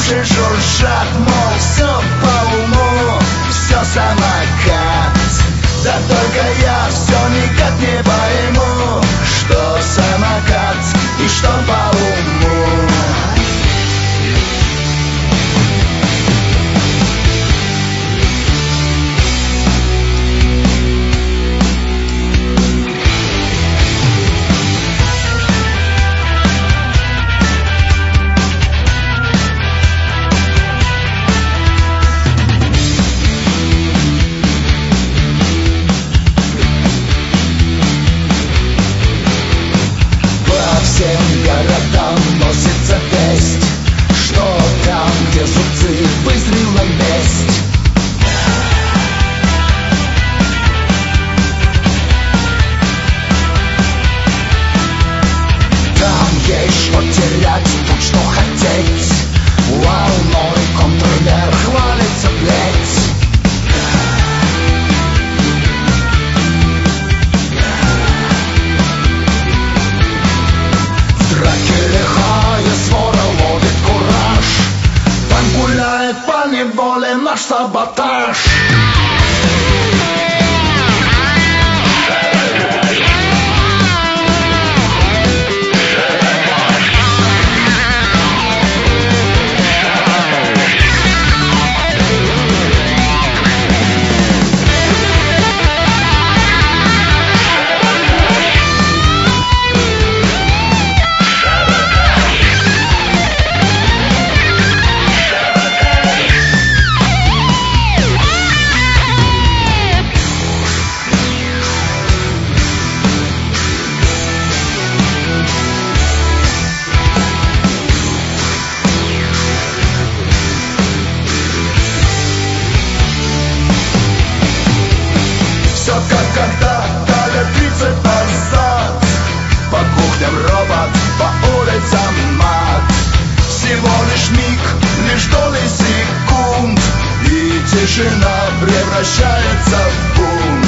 уши жужжат, мол, все по уму, все самокат. Да только я все никак не пойму, что самокат и что по уму. Всем городам носится весть, что там, где зубцы, вызрела месть. Там есть что терять, тут что хотеть. Волной контролер хвалится плеть. По неволе наш саботаж. Все как когда-то лет 30 назад. По кухням робот, по улицам мат. Всего лишь миг, лишь доли секунд, и тишина превращается в бунт.